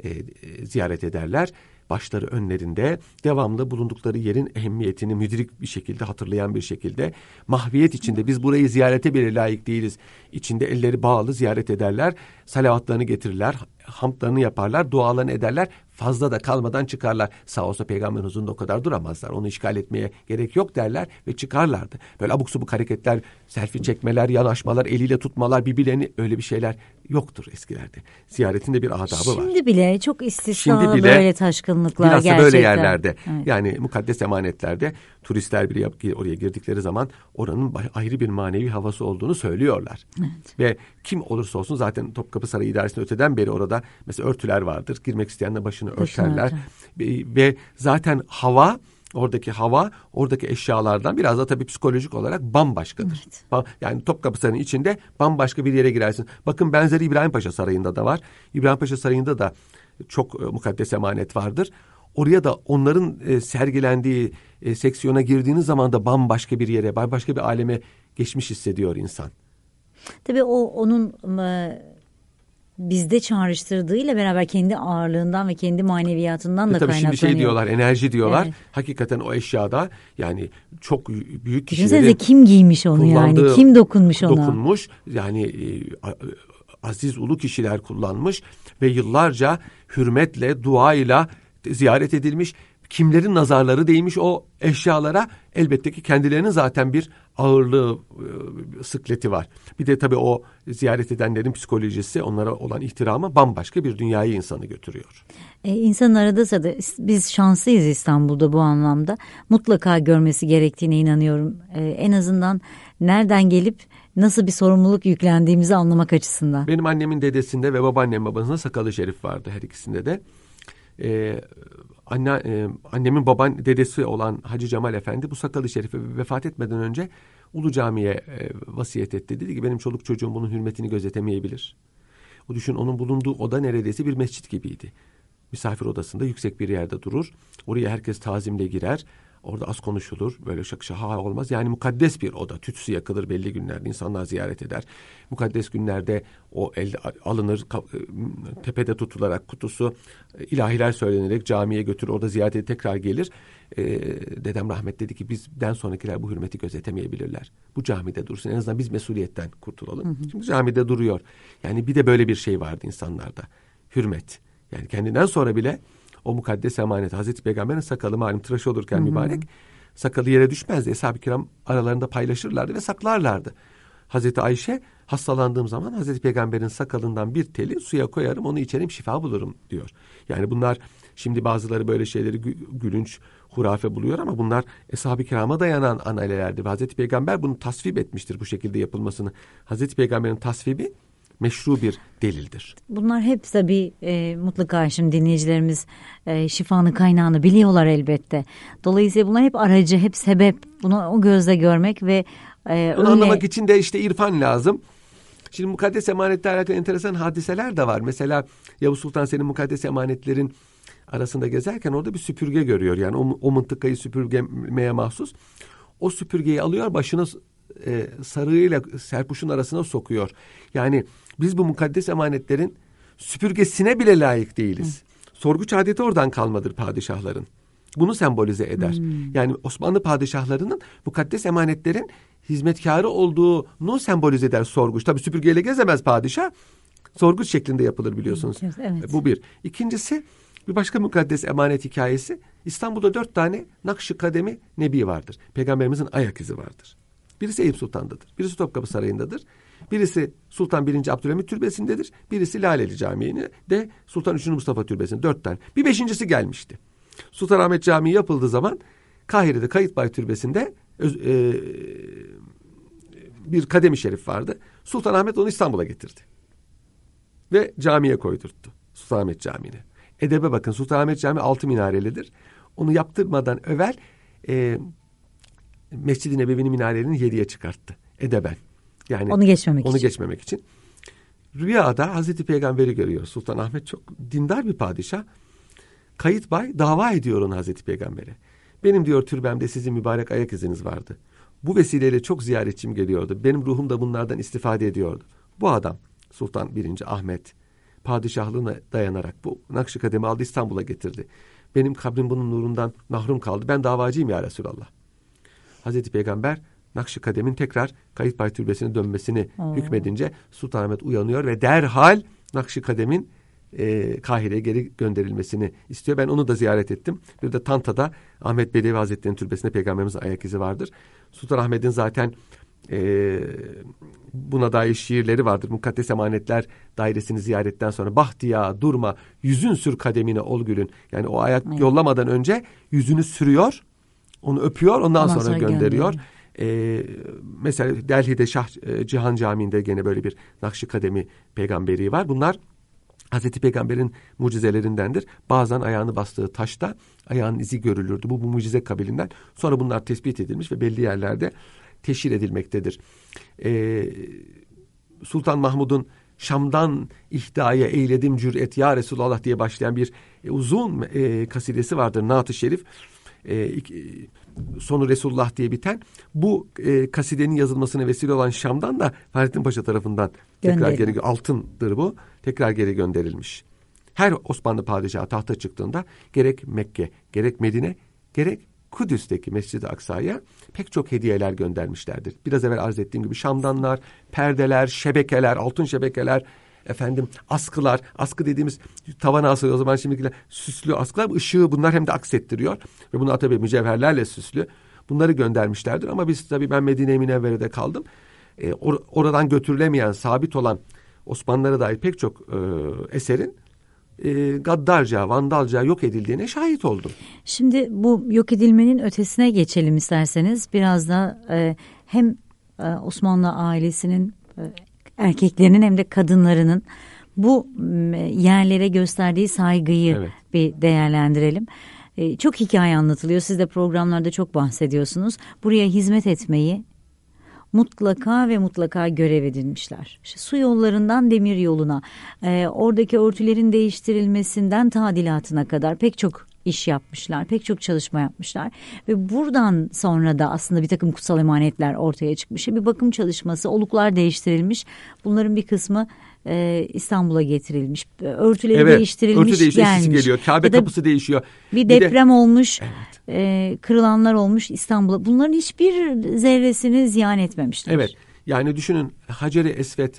ziyaret ederler. Başları önlerinde, devamlı bulundukları yerin ehemmiyetini müdrik bir şekilde, hatırlayan bir şekilde, mahviyet içinde biz burayı ziyarete bile layık değiliz, İçinde elleri bağlı ziyaret ederler. Salavatlarını getirirler, hamdlarını yaparlar, dualarını ederler. Fazla da kalmadan çıkarlar. Sağ olsa Peygamberin huzurunda o kadar duramazlar. Onu işgal etmeye gerek yok derler ve çıkarlardı. Böyle abuk subuk hareketler, selfie çekmeler, yanaşmalar, eliyle tutmalar, birbirlerini, öyle bir şeyler yoktur eskilerde. Ziyaretin de bir adabı var. Şimdi bile çok istisna böyle taşkınlıklar bilhassa gerçekten. böyle yerlerde, evet. Yani mukaddes emanetlerde turistler bile oraya girdikleri zaman oranın ayrı bir manevi havası olduğunu söylüyorlar. Evet. Ve kim olursa olsun zaten Topkapı Sarayı idaresinin öteden beri orada mesela örtüler vardır. Girmek isteyenler başını örterler. Ve zaten oradaki eşyalardan biraz da tabii psikolojik olarak bambaşkadır. Evet. Yani Topkapı Sarayı'nın içinde bambaşka bir yere girersin. Bakın benzeri İbrahim Paşa Sarayı'nda da var. İbrahim Paşa Sarayı'nda da çok mukaddes emanet vardır. Oraya da onların sergilendiği seksiyona girdiğiniz zaman da bambaşka bir yere, bambaşka bir aleme geçmiş hissediyor insan. Tabii onun bizde çağrıştırdığıyla beraber kendi ağırlığından ve kendi maneviyatından da tabii kaynaklanıyor. Şimdi diyorlar, enerji diyorlar. Evet. Hakikaten o eşyada yani çok büyük kişilerin kim giymiş onu, yani kim dokunmuş ona? Dokunmuş yani aziz ulu kişiler kullanmış ve yıllarca hürmetle, duayla ziyaret edilmiş. Kimlerin nazarları değmiş o eşyalara? Elbette ki kendilerinin zaten bir ağırlığı, sıkleti var. Bir de tabii o ziyaret edenlerin psikolojisi, onlara olan ihtiramı bambaşka bir dünyaya insanı götürüyor. İnsanın aradıysa da biz şanslıyız İstanbul'da bu anlamda. Mutlaka görmesi gerektiğine inanıyorum. En azından nereden gelip nasıl bir sorumluluk yüklendiğimizi anlamak açısından. Benim annemin dedesinde ve babaannemin babasında sakalı şerif vardı, her ikisinde de. Annemin dedesi olan Hacı Cemal Efendi bu sakalı şerifi vefat etmeden önce Ulu Cami'ye vasiyet etti. Dedi ki benim çoluk çocuğum bunun hürmetini gözetemeyebilir. O düşün, onun bulunduğu oda neredeyse bir mescit gibiydi. Misafir odasında yüksek bir yerde durur. Oraya herkes tazimle girer. Orada az konuşulur. Böyle şakşaha olmaz. Yani mukaddes bir oda. Tütsü yakılır belli günlerde. İnsanlar ziyaret eder. Mukaddes günlerde o elde alınır. Tepede tutularak kutusu ilahiler söylenerek camiye götürür. Orada ziyarete tekrar gelir. Dedem rahmet dedi ki bizden sonrakiler bu hürmeti gözetemeyebilirler. Bu camide dursun. En azından biz mesuliyetten kurtulalım. Şimdi camide duruyor. Yani bir de böyle bir şey vardı insanlarda. Hürmet. Yani kendinden sonra bile o mukaddes emanet. Hazreti Peygamber'in sakalı malum tıraş olurken mübarek. Sakalı yere düşmezdi. Eshab-ı kiram aralarında paylaşırlardı ve saklarlardı. Hazreti Ayşe hastalandığım zaman Hazreti Peygamber'in sakalından bir teli suya koyarım, onu içerim, şifa bulurum diyor. Yani bunlar şimdi bazıları böyle şeyleri gülünç, hurafe buluyor ama bunlar Eshab-ı kirama dayanan analelerdi. Ve Hazreti Peygamber bunu tasvip etmiştir bu şekilde yapılmasını. Hazreti Peygamber'in tasvibi meşru bir delildir. Bunlar hep tabii mutlaka şimdi dinleyicilerimiz şifanın kaynağını biliyorlar elbette. Dolayısıyla bunlar hep aracı, hep sebep. Bunu o gözle görmek ve bunu anlamak için de işte irfan lazım. Şimdi mukaddes emanetle alakalı enteresan hadiseler de var. Mesela Yavuz Sultan Selim mukaddes emanetlerin arasında gezerken orada bir süpürge görüyor. Yani o mıntıkayı süpürgemeye mahsus. O süpürgeyi alıyor, başını sarığıyla serpuşun arasına sokuyor. Yani biz bu mukaddes emanetlerin süpürgesine bile layık değiliz. Sorguç adeti oradan kalmadır padişahların. Bunu sembolize eder. Yani Osmanlı padişahlarının mukaddes emanetlerin hizmetkarı olduğunu sembolize eder sorguç. Tabii süpürgeyle gezemez padişah. Sorguç şeklinde yapılır biliyorsunuz. Evet. Bu bir. İkincisi, bir başka mukaddes emanet hikayesi. İstanbul'da 4 tane Nakş-ı Kademi Nebi vardır. Peygamberimizin ayak izi vardır. Birisi Eyüp Sultan'dadır. Birisi Topkapı Sarayı'ndadır. Birisi Sultan 1. Abdülhamit Türbesi'ndedir. Birisi Laleli Camii'nde Sultan 3. Mustafa Türbesi'nde 4 tane. Bir beşincisi gelmişti. Sultanahmet Camii yapıldığı zaman Kahire'de Kayıtbay Türbesi'nde bir kademi şerif vardı. Sultanahmet onu İstanbul'a getirdi. Ve camiye koydurttu. Sultanahmet Camii'ni. Edebe bakın, Sultanahmet Camii 6 minarelidir. Onu yaptırmadan evvel Mescid-i Nebevi'nin minarelerini 7'ye çıkarttı. Edeben. Yani onu geçmemek için. Rüyada Hazreti Peygamber'i görüyor. Sultanahmet çok dindar bir padişah. Kayıtbay dava ediyor onu Hazreti Peygamber'e. Benim diyor türbemde sizin mübarek ayak iziniz vardı. Bu vesileyle çok ziyaretçim geliyordu. Benim ruhum da bunlardan istifade ediyordu. Bu adam Sultan 1. Ahmet padişahlığına dayanarak bu Nakş-ı Kademi aldı, İstanbul'a getirdi. Benim kabrim bunun nurundan mahrum kaldı. Ben davacıyım ya Resulallah. Hazreti Peygamber Nakş-ı Kadem'in tekrar Kayıtbay Türbesi'ne dönmesini hükmedince Sultanahmet uyanıyor ve derhal Nakş-ı Kadem'in Kahire'ye geri gönderilmesini istiyor. Ben onu da ziyaret ettim. Bir de Tanta'da Ahmet Bedevi Hazretleri'nin türbesinde Peygamberimizin ayak izi vardır. Sultanahmet'in zaten buna dair şiirleri vardır. Mukaddes Emanetler Dairesi'ni ziyaretten sonra bahtiya durma, yüzün sür kademine ol gülün. Yani o ayak yollamadan önce yüzünü sürüyor, onu öpüyor, ondan sonra gönderiyor. Mesela Delhi'de Şah Cihan Camii'nde gene böyle bir Nakş-ı Kademi peygamberi var. Bunlar Hazreti Peygamber'in mucizelerindendir. Bazen ayağını bastığı taşta ayağının izi görülürdü. Bu mucize kabilinden. Sonra bunlar tespit edilmiş ve belli yerlerde teşhir edilmektedir. Sultan Mahmud'un Şam'dan ihdaya eyledim cüret ya Resulallah diye başlayan bir uzun kasidesi vardır. Naat-ı Şerif. Sonu Resulullah diye biten. Bu kasidenin yazılmasına vesile olan Şam'dan da Fahrettin Paşa tarafından tekrar geri, altındır bu, tekrar geri gönderilmiş. Her Osmanlı padişahı tahta çıktığında gerek Mekke, gerek Medine, gerek Kudüs'teki Mescid-i Aksa'ya pek çok hediyeler göndermişlerdir. Biraz evvel arz ettiğim gibi şamdanlar, perdeler, şebekeler, altın şebekeler, askılar, askı dediğimiz tavana asılıyor o zaman şimdikiler süslü askılar, ışığı bunlar hem de aksettiriyor ve bunlar tabii mücevherlerle süslü. Bunları göndermişlerdir ama biz tabii ben Medine-i Münevvere'de kaldım. Oradan götürülemeyen, sabit olan Osmanlılara dair pek çok eserin gaddarca, vandalca yok edildiğine şahit oldum. Şimdi bu yok edilmenin ötesine geçelim isterseniz. Biraz da hem Osmanlı ailesinin erkeklerinin hem de kadınlarının bu yerlere gösterdiği saygıyı bir değerlendirelim. Çok hikaye anlatılıyor. Siz de programlarda çok bahsediyorsunuz. Buraya hizmet etmeyi mutlaka ve mutlaka görev edinmişler. İşte su yollarından demir yoluna, oradaki örtülerin değiştirilmesinden tadilatına kadar pek çok iş yapmışlar, pek çok çalışma yapmışlar ve buradan sonra da aslında bir takım kutsal emanetler ortaya çıkmış. Bir bakım çalışması, oluklar değiştirilmiş. Bunların bir kısmı İstanbul'a getirilmiş. Örtüleri değiştirilmiş, örtü değiştirisi gelmiş. geliyor. Kabe kapısı değişiyor. Bir deprem olmuş, kırılanlar olmuş İstanbul'a. Bunların hiçbir zerresini ziyan etmemişler. Evet. Yani düşünün, Hacer-i Esved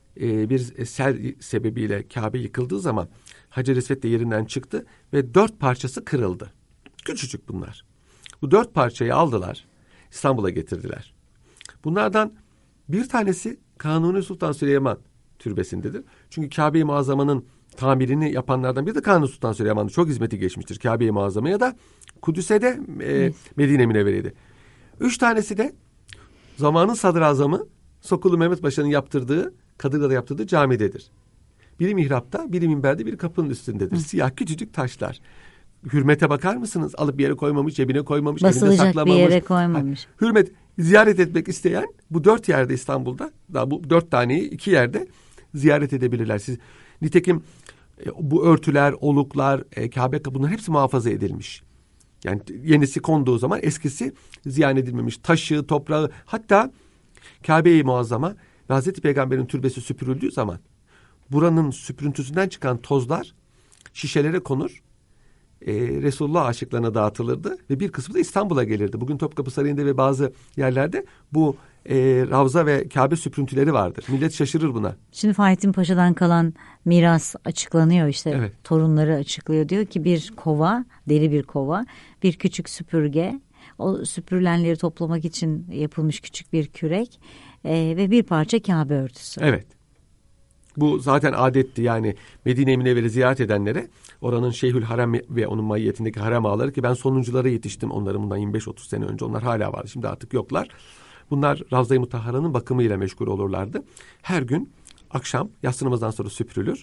bir sel sebebiyle Kabe yıkıldığı zaman Hacer-i Esved de yerinden çıktı ve 4 parçası kırıldı. Küçücük bunlar. Bu 4 parçayı aldılar, İstanbul'a getirdiler. Bunlardan bir tanesi Kanuni Sultan Süleyman türbesindedir. Çünkü Kabe-i Muazzama'nın tamirini yapanlardan biri de Kanuni Sultan Süleyman'dı. Çok hizmeti geçmiştir Kabe-i Muazzama'ya da, Kudüs'e de Medine Münevvere'ydi. 3 tanesi de zamanın sadrazamı Sokulu Mehmet Paşa'nın yaptırdığı, Kadırga'da yaptırdığı camidedir. Biri mihrapta, biri minberde, biri kapının üstündedir. Siyah küçücük taşlar. Hürmete bakar mısınız? Alıp bir yere koymamış, cebine koymamış, elinde saklamamış. Bir yere koymamış. Hürmet, ziyaret etmek isteyen bu 4 yerde İstanbul'da, daha bu 4 taneyi 2 yerde ziyaret edebilirler. Nitekim bu örtüler, oluklar, Kabe bunların hepsi muhafaza edilmiş. Yani yenisi konduğu zaman eskisi ziyan edilmemiş. Taşı, toprağı, hatta Kabe-i Muazzama ve Hazreti Peygamber'in türbesi süpürüldüğü zaman buranın süprüntüsünden çıkan tozlar şişelere konur. Resulullah aşıklarına dağıtılırdı ve bir kısmı da İstanbul'a gelirdi. Bugün Topkapı Sarayı'nda ve bazı yerlerde bu Ravza ve Kabe süprüntüleri vardır. Millet şaşırır buna. Şimdi Fahrettin Paşa'dan kalan miras açıklanıyor işte. Evet. Torunları açıklıyor. Diyor ki bir kova, deri bir kova, bir küçük süpürge, o süpürülenleri toplamak için yapılmış küçük bir kürek ve bir parça Kabe örtüsü. Evet. Bu zaten adetti, yani Medine-i Münevvere ziyaret edenlere oranın Şeyhül Harem ve onun mahiyetindeki harem ağaları, ki ben sonunculara yetiştim onların bundan 25-30 sene önce, onlar hala vardı, şimdi artık yoklar. Bunlar Ravza-i Mutahhara'nın bakımıyla meşgul olurlardı. Her gün akşam yatsı namazından sonra süpürülür.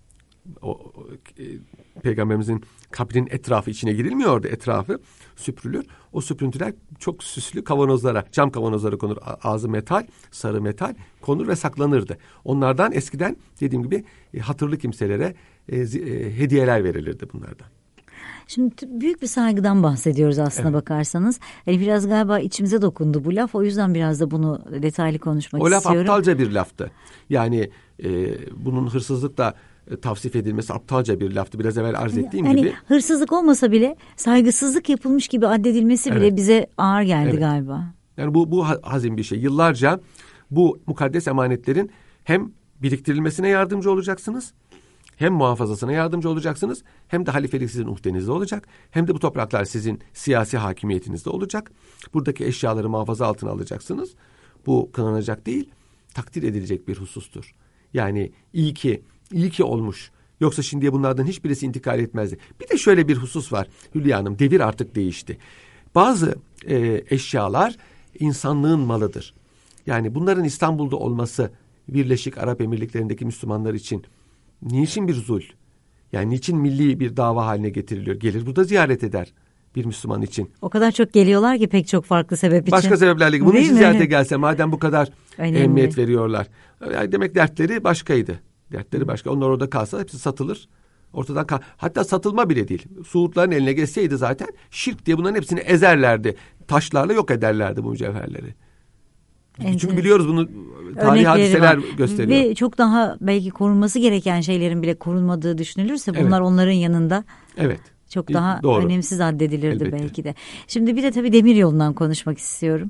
Peygamberimizin kabrinin etrafı, içine girilmiyordu, etrafı süpürülür. O süprüntüler çok süslü kavanozlara, cam kavanozlara konur. Ağzı metal, sarı metal konur ve saklanırdı. Onlardan eskiden dediğim gibi hatırlı kimselere hediyeler verilirdi bunlardan. Şimdi büyük bir saygıdan bahsediyoruz aslına bakarsanız. Yani biraz galiba içimize dokundu bu laf. O yüzden biraz da bunu detaylı konuşmak istiyorum. O laf aptalca bir laftı. Yani bunun hırsızlıkla tavsif edilmesi aptalca bir laftı. Biraz evvel arz ettiğim gibi. Hırsızlık olmasa bile saygısızlık yapılmış gibi addedilmesi bile bize ağır geldi galiba. Yani bu hazin bir şey. Yıllarca bu mukaddes emanetlerin hem biriktirilmesine yardımcı olacaksınız, hem muhafazasına yardımcı olacaksınız, hem de halifelik sizin uhdenizde olacak, hem de bu topraklar sizin siyasi hakimiyetinizde olacak. Buradaki eşyaları muhafaza altına alacaksınız. Bu kınanacak değil, takdir edilecek bir husustur. Yani iyi ki olmuş. Yoksa şimdiye bunlardan hiçbirisi intikal etmezdi. Bir de şöyle bir husus var Hülya Hanım, devir artık değişti. Bazı eşyalar insanlığın malıdır. Yani bunların İstanbul'da olması Birleşik Arap Emirlikleri'ndeki Müslümanlar için niçin bir zul? Yani niçin milli bir dava haline getiriliyor? Gelir burada ziyaret eder bir Müslüman için. O kadar çok geliyorlar ki pek çok farklı sebep için. Başka sebeplerle. Bunun için ziyarete gelse madem bu kadar ehemmiyet veriyorlar. Yani demek dertleri başkaydı. Dertleri başka. Onlar orada kalsa hepsi satılır. Ortadan hatta satılma bile değil. Suudların eline geçseydi zaten şirk diye bunların hepsini ezerlerdi. Taşlarla yok ederlerdi bu mücevherleri. Çünkü biliyoruz bunu, tarihi hadiseler gösteriyor. Ve çok daha belki korunması gereken şeylerin bile korunmadığı düşünülürse bunlar onların yanında çok daha önemsiz addedilirdi elbette. Belki de. Şimdi bir de tabii demiryolundan konuşmak istiyorum.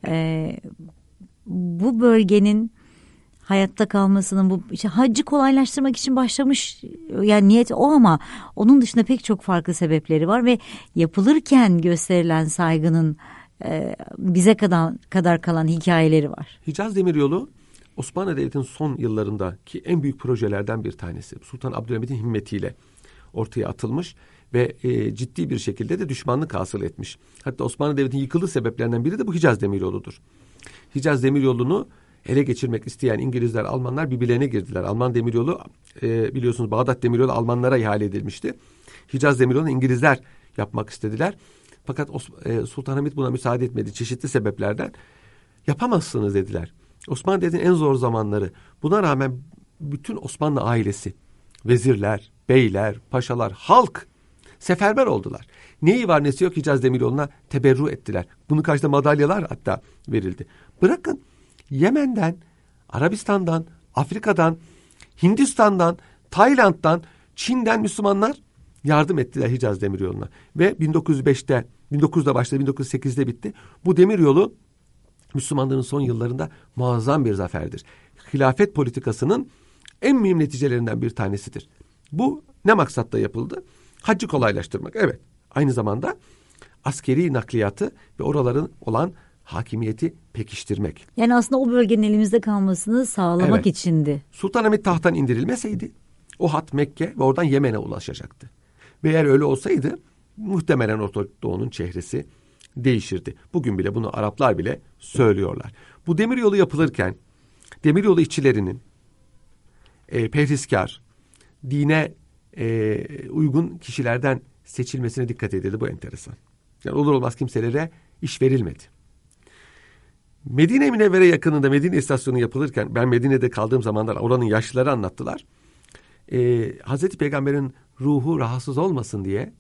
Bu bölgenin hayatta kalmasının, bu işte haccı kolaylaştırmak için başlamış, yani niyet o, ama onun dışında pek çok farklı sebepleri var ve yapılırken gösterilen saygının bize kadar kalan hikayeleri var. Hicaz Demiryolu Osmanlı Devleti'nin son yıllarındaki en büyük projelerden bir tanesi. Sultan Abdülhamid'in himmetiyle ortaya atılmış ve ciddi bir şekilde de düşmanlık hasıl etmiş. Hatta Osmanlı Devleti'nin yıkıldığı sebeplerinden biri de bu Hicaz Demiryolu'dur. Hicaz Demiryolu'nu ele geçirmek isteyen İngilizler, Almanlar birbirlerine girdiler. Alman Demiryolu biliyorsunuz Bağdat Demiryolu Almanlara ihale edilmişti. Hicaz Demiryolu'nu İngilizler yapmak istediler. Fakat Sultan Hamid buna müsaade etmedi çeşitli sebeplerden. Yapamazsınız dediler. Osmanlı Devleti'nin en zor zamanları. Buna rağmen bütün Osmanlı ailesi, vezirler, beyler, paşalar, halk seferber oldular. Neyi var nesi yok Hicaz Demiryolu'na teberru ettiler. Bunun karşısında madalyalar hatta verildi. Bırakın Yemen'den, Arabistan'dan, Afrika'dan Hindistan'dan, Tayland'dan, Çin'den Müslümanlar yardım ettiler Hicaz Demiryolu'na. Ve 1900'da başladı, 1908'de bitti. Bu demiryolu Müslümanların son yıllarında muazzam bir zaferdir. Hilafet politikasının en mühim neticelerinden bir tanesidir. Bu ne maksatla yapıldı? Haccı kolaylaştırmak. Evet. Aynı zamanda askeri nakliyatı ve oraların olan hakimiyeti pekiştirmek. Yani aslında o bölgenin elimizde kalmasını sağlamak Evet. içindi. Sultanahmet tahttan indirilmeseydi o hat Mekke ve oradan Yemen'e ulaşacaktı. Ve eğer öyle olsaydı muhtemelen Orta Doğu'nun çehresi değişirdi. Bugün bile bunu Araplar bile söylüyorlar. Bu demiryolu yapılırken demiryolu işçilerinin perhiskar, dine uygun kişilerden seçilmesine dikkat edildi. Bu enteresan. Yani olur olmaz kimselere iş verilmedi. Medine Münevvere yakınında Medine istasyonu yapılırken ben Medine'de kaldığım zamanlar oranın yaşlıları anlattılar. Hazreti Peygamber'in ruhu rahatsız olmasın diye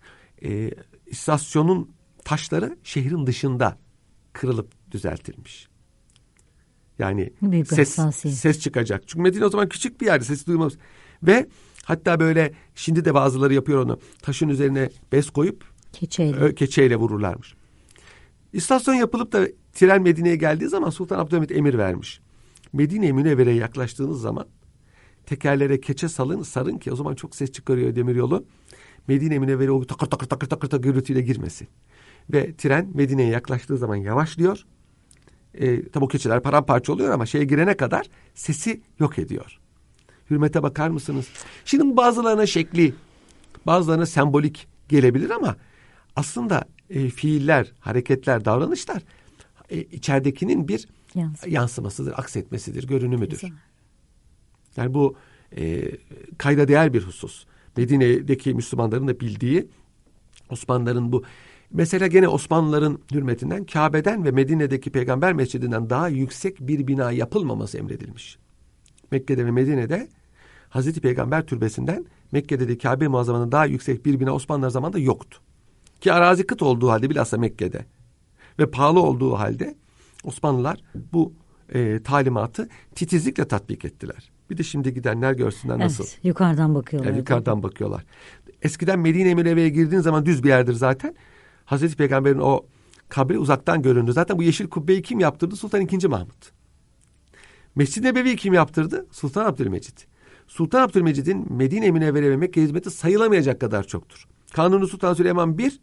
istasyonun taşları şehrin dışında kırılıp düzeltilmiş. Yani ses çıkacak. Çünkü Medine o zaman küçük bir yerde, sesi duymamız. Ve hatta böyle şimdi de bazıları yapıyor onu. Taşın üzerine bez koyup keçeyle vururlarmış. İstasyon yapılıp da tren Medine'ye geldiği zaman Sultan Abdülhamit emir vermiş. Medine-i Münevvere'ye yaklaştığınız zaman tekerlere keçe sarın ki o zaman çok ses çıkarıyor demiryolu. Medine-i Münevvere'ye o takır takır gürültüyle girmesin. Ve tren Medine'ye yaklaştığı zaman yavaşlıyor. Tabi o keçeler paramparça oluyor ama şeye girene kadar sesi yok ediyor. Hürmete bakar mısınız? Şimdi bazılarına şekli, bazılarına sembolik gelebilir ama aslında fiiller, hareketler, davranışlar içeridekinin bir yansımasıdır, aksetmesidir, görünümüdür. Yani bu kayda değer bir husus. Medine'deki Müslümanların da bildiği, Osmanlıların bu mesela gene Osmanlıların hürmetinden Kabe'den ve Medine'deki Peygamber Mescidinden daha yüksek bir bina yapılmaması emredilmiş. Mekke'de ve Medine'de Hazreti Peygamber türbesinden Mekke'de de Kabe Muazzama'nın daha yüksek bir bina Osmanlılar zamanında yoktu. Ki arazi kıt olduğu halde bilhassa Mekke'de ve pahalı olduğu halde Osmanlılar bu talimatı titizlikle tatbik ettiler. Bir de şimdi gidenler görsünler nasıl. Evet, yukarıdan bakıyorlar. Yani yukarıdan bakıyorlar. Eskiden Medine-i Münevvere'ye girdiğin zaman düz bir yerdir zaten. Hazreti Peygamber'in o kabri uzaktan göründü. Zaten bu yeşil kubbeyi kim yaptırdı? Sultan II. Mahmut. Mescid-i Nebevi'yi kim yaptırdı? Sultan Abdülmecid. Sultan Abdülmecid'in Medine-i Münevvere ve Mekke hizmeti sayılamayacak kadar çoktur. Kanuni Sultan Süleyman 1,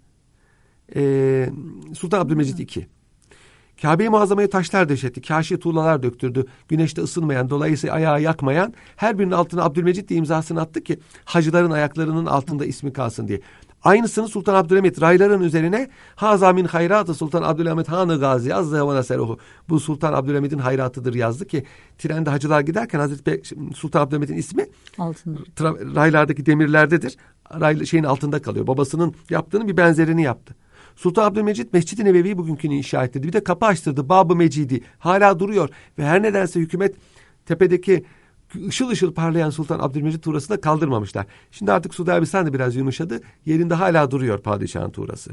Sultan Abdülmecid 2. Kabe-i Muazzama'ya taşlar döşetti, kâşi tuğlalar döktürdü. Güneşte ısınmayan, dolayısıyla ayağı yakmayan, her birinin altına Abdülmecid diye imzasını attı ki hacıların ayaklarının altında ismi kalsın diye. Aynısını Sultan Abdülhamit rayların üzerine Haza min hayratı Sultan Abdülhamit Hanı Gazi azze ve neseruhu. Bu Sultan Abdülhamit'in hayratıdır yazdı ki trende hacılar giderken Hazreti Sultan Abdülhamit'in ismi raylardaki demirlerdedir. Şeyin altında kalıyor. Babasının yaptığının bir benzerini yaptı. Sultan Abdülmecid Mescid-i Nebevi'yi bugünkünü inşa ettirdi. Bir de kapı açtırdı. Bab-ı Mecidi hala duruyor ve her nedense hükümet tepedeki ışıl ışıl parlayan Sultan Abdülmecid tuğrasını da kaldırmamışlar. Şimdi artık Suudi Arabistan da biraz yumuşadı. Yerinde hala duruyor padişahın tuğrası.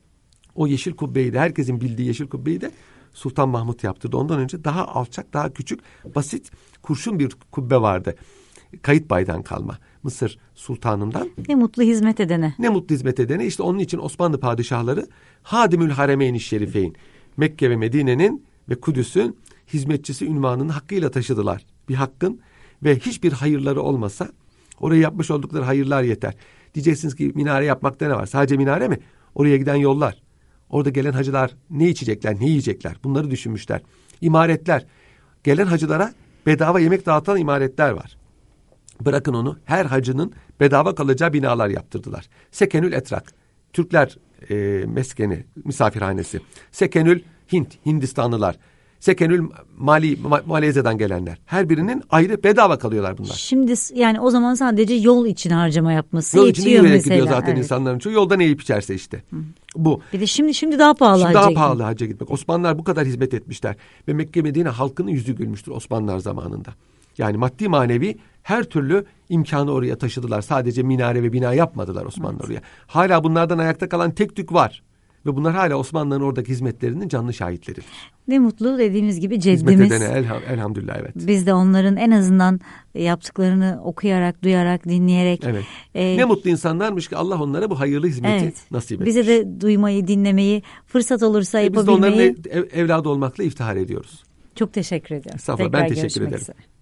O yeşil kubbeyi de herkesin bildiği yeşil kubbeyi de Sultan Mahmut yaptırdı. Ondan önce daha alçak, daha küçük, basit, kurşun bir kubbe vardı. Kayıtbay'dan kalma. Mısır sultanından. Ne mutlu hizmet edene. Ne mutlu hizmet edene. İşte onun için Osmanlı padişahları Hadimül Haremeyn-i Şerifeyn, Mekke ve Medine'nin ve Kudüs'ün hizmetçisi ünvanını hakkıyla taşıdılar. Bir hakkın ve hiçbir hayırları olmasa oraya yapmış oldukları hayırlar yeter. Diyeceksiniz ki minare yapmakta ne var? Sadece minare mi? Oraya giden yollar. Orada gelen hacılar ne içecekler, ne yiyecekler? Bunları düşünmüşler. İmaretler. Gelen hacılara bedava yemek dağıtan imaretler var. Bırakın onu, her hacının bedava kalacağı binalar yaptırdılar. Sekenül Etrak, Türkler meskeni, misafirhanesi. Sekenül Hint, Hindistanlılar. Sekenül Malezya'dan gelenler. Her birinin ayrı bedava kalıyorlar bunlar. Şimdi yani o zaman sadece yol için harcama yapması yol için yetiyor mesela. Gidiyor zaten insanların çoğu. Yolda ne yiyip içerse işte. Bu. Bir de şimdi daha pahalı hacca daha pahalı hacca gitmek. Osmanlılar bu kadar hizmet etmişler. Ve Mekke Medine halkının yüzü gülmüştür Osmanlılar zamanında. Yani maddi manevi her türlü imkanı oraya taşıdılar. Sadece minare ve bina yapmadılar Osmanlı oraya. Hala bunlardan ayakta kalan tek tük var. Ve bunlar hala Osmanlıların oradaki hizmetlerinin canlı şahitleridir. Ne mutlu, dediğimiz gibi Hizmet ceddimiz. edene elhamdülillah, evet. Biz de onların en azından yaptıklarını okuyarak, duyarak, dinleyerek. Evet. Ne mutlu insanlarmış ki Allah onlara bu hayırlı hizmeti nasip etmiş. Bize de duymayı, dinlemeyi, fırsat olursa yapabilmeyi. Biz de onların evladı olmakla iftihar ediyoruz. Çok teşekkür ediyorum. Estağfurullah, ben teşekkür ederim. Üzere.